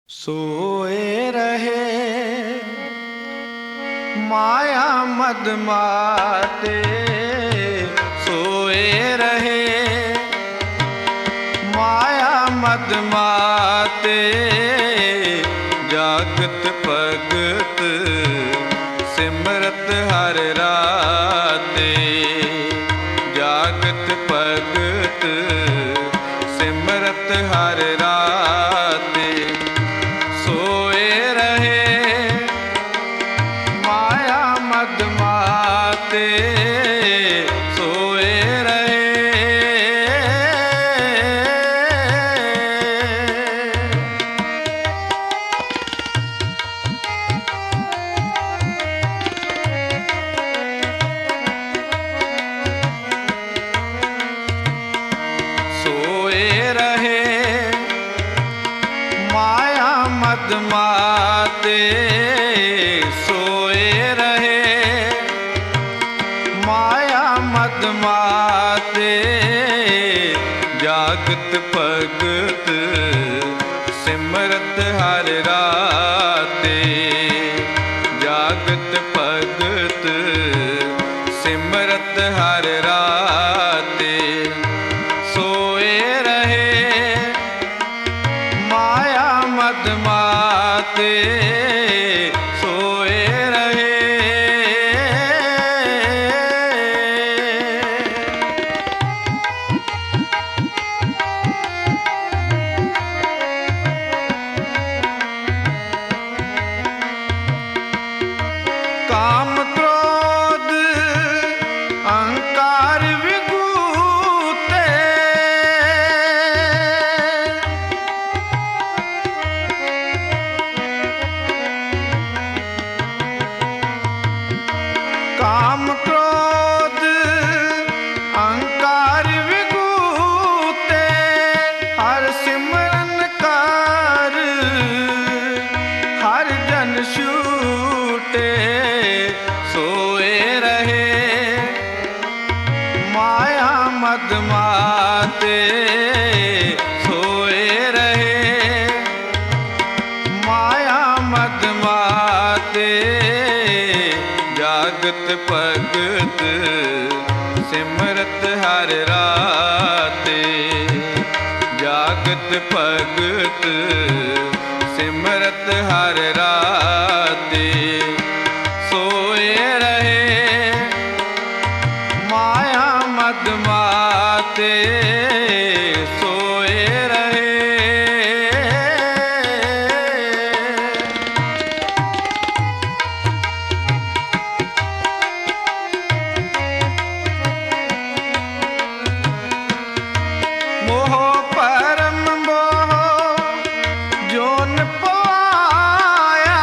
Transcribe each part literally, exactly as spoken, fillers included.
सोए रहे माया मद माते, सोए रहे माया मद माते, जागत भगत सिमरत हर राते, जागत भगत सिमरत हर राते। सोए रहे माया मद माते, सोए रहे। सोए रहे माया मद माते, सोए रहे माया मद माते, जागत भगत सिमरत हर राते, जागत भगत सिमरत हर राते। सोए रहे माया मद माते, सोए रहे। काम क्रोध अहंकार विभूते, काम क्रोध अहंकार विभूते, हर सिमरन कर हर जन छूटे। सोए रहे माया मद माते, सोए रहे माया मद माते, जागत भगत सिमरत हर राते, जागत भगत सिमरत हर राते। सोए रहे माया मद माते, सोए रहे। मोह परम मोह जोन पाया,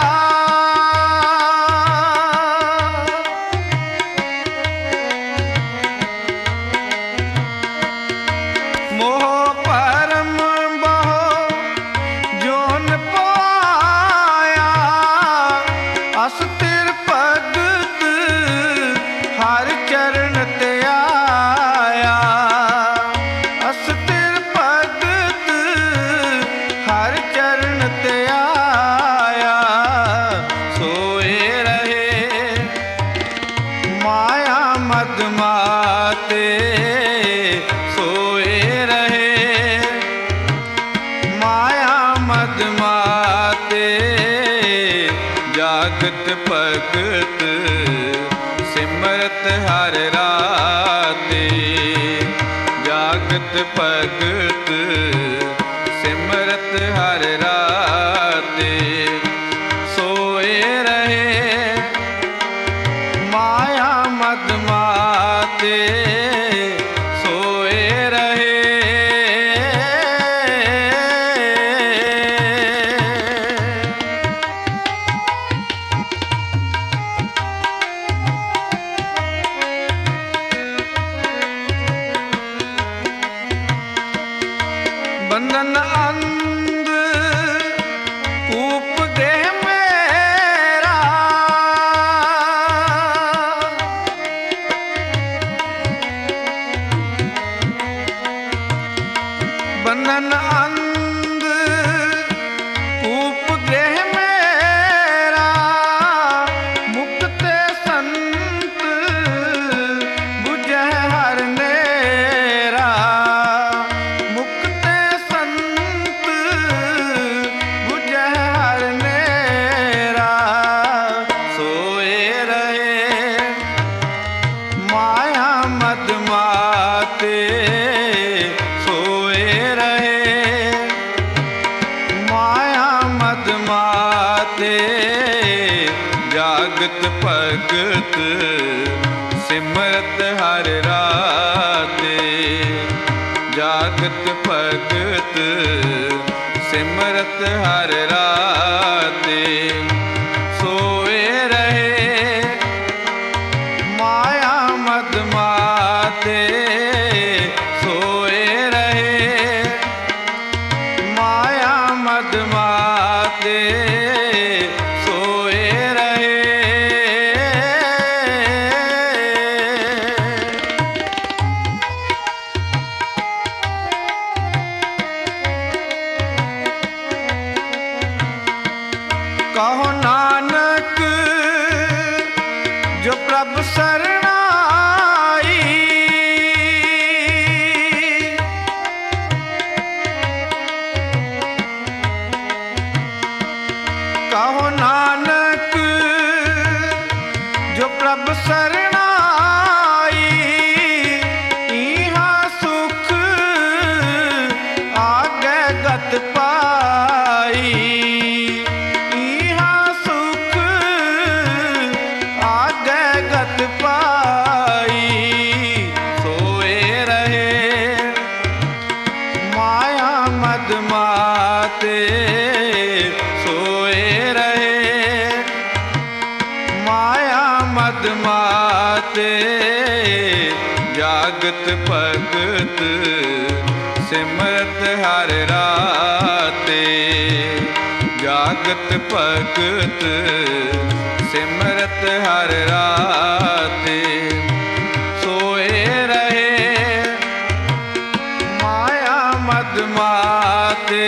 मोह परम मोह जोन पाया, अस्थिर भगत हर चरण ते आया, अस्थिर भगत हर चरण ते आया। सोए रहे माया मद माते, सोए रहे माया मद माते, जागत भगत सिमरत हर राते, जागत भगत सिमरत हर राते। सोए रहे माया मद माते, सोए रहे। बंधन अंध कूप ਜਾਗਤ ਭਗਤ ਸਿਮਰਤ ਹਰ ਰਾਤੇ। ਜਾਗਤ ਭਗਤ ਸਿਮਰਤ ਹਰ ਰਾਤੇ। ਸੋਏ ਰਹੇ ਮਾਇਆ ਮਦ ਮਾਤੇ। ਸੋਏ ਰਹੇ ਮਾਇਆ ਮਦ ਮਾਤੇ। ਸੋਏ ਰਹੇ ਕਹੋ ਨਾਨਕ ਜੋ ਪ੍ਰਭ ਸਰਣਾਈ। ਕਹੋ ਨਾਨਕ ਜੋ ਪ੍ਰਭ ਸਰਣਾਈ। ਇਹਾ ਸੁਖ ਆਗੇ ਗਤ ਪਾਈ। ਗਤ ਪਾਈ। ਸੋਏ ਰਹੇ ਮਾਇਆ ਮਦ ਮਾਤੇ। ਸੋਏ ਰਹੇ ਮਾਇਆ ਮਦ ਮਾਤੇ। ਜਾਗਤ ਭਗਤ ਸਿਮਰਤ ਹਰ ਰਾਤੇ। ਜਾਗਤ ਭਗਤ ਸਿਮਰਤ ਹਰ ਰਾਤੇ। ਸੋਏ ਰਹੇ ਮਾਇਆ ਮਦ ਮਾਤੇ।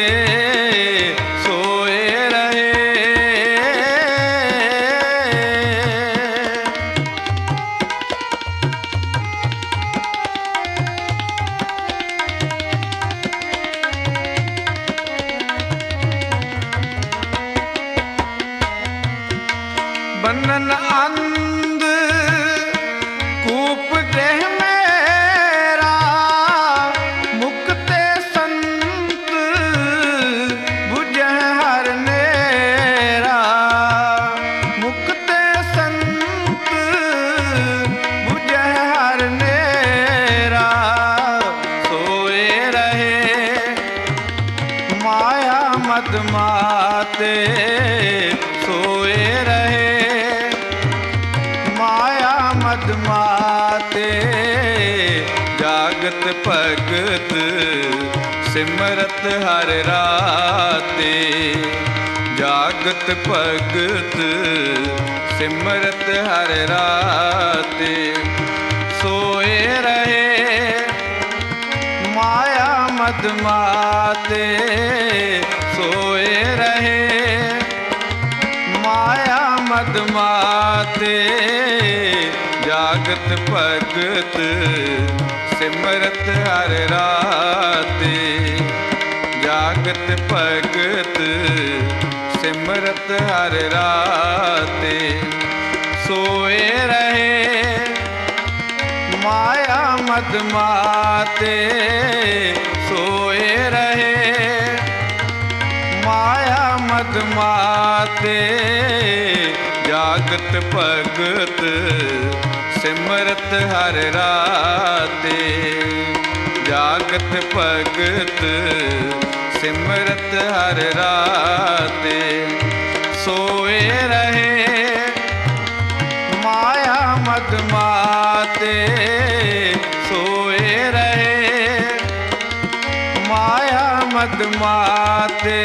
ਸੋਏ ਰਹੇ ਬੰਨਨ ਅੰਧ ਕੂਪ ਗ੍ਰਹਿ ਮੇਰਾ। ਮੁਕਤੇ ਸੰਤ ਬੁਝੈ ਹਰ ਨੇਰਾ। ਮੁਕਤੇ ਸੰਤ ਬੁਝੈ ਹਰ ਨੇਰਾ। ਸੋਏ ਰਹੇ ਮਾਇਆ ਮਦ ਮਾਤੇ। ਸੋਏ ਰਹੇ ਮਾਇਆ ਮਦ ਮਾਤੇ। ਜਾਗਤ ਭਗਤ ਸਿਮਰਤ ਹਰ ਰਾਤੇ। ਜਾਗਤ ਭਗਤ ਸਿਮਰਤ ਹਰ ਰਾਤੇ। ਸੋਏ ਰਹੇ ਮਾਇਆ ਮਦ ਮਾਤੇ। ਸੋਏ ਰਹੇ ਮਾਇਆ ਮਦ ਮਾਤੇ। ਜਾਗਤ ਭਗਤ ਸਿਮਰਤ ਹਰ ਰਾਤੇ। ਜਾਗਤ ਭਗਤ ਸਿਮਰਤ ਹਰ ਰਾਤੇ। ਸੋਏ ਰਹੇ ਮਾਇਆ ਮਦ ਮਾਤੇ। ਸੋਏ ਰਹੇ ਮਾਇਆ ਮਦ ਮਾਤੇ। ਜਾਗਤ ਭਗਤ ਸਿਮਰਤ ਹਰ ਰਾਤੇ। ਜਾਗਤ ਭਗਤ ਸਿਮਰਤ ਹਰ ਰਾਤੇ। ਸੋਏ ਰਹੇ ਮਾਇਆ ਮਦ ਮਾਤੇ। ਸੋਏ ਰਹੇ ਮਾਇਆ ਮਦ ਮਾਤੇ।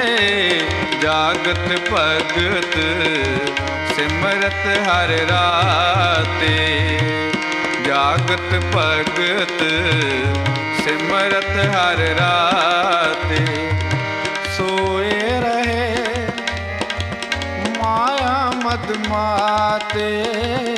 ਜਾਗਤ ਭਗਤ ਸਿਮਰਤ ਹਰ ਰਾਤੇ। ਜਾਗਤ ਭਗਤ ਸਿਮਰਤ ਹਰ ਰਾਤੇ। ਸੋਏ ਰਹੇ ਮਾਇਆ ਮਦ ਮਾਤੇ।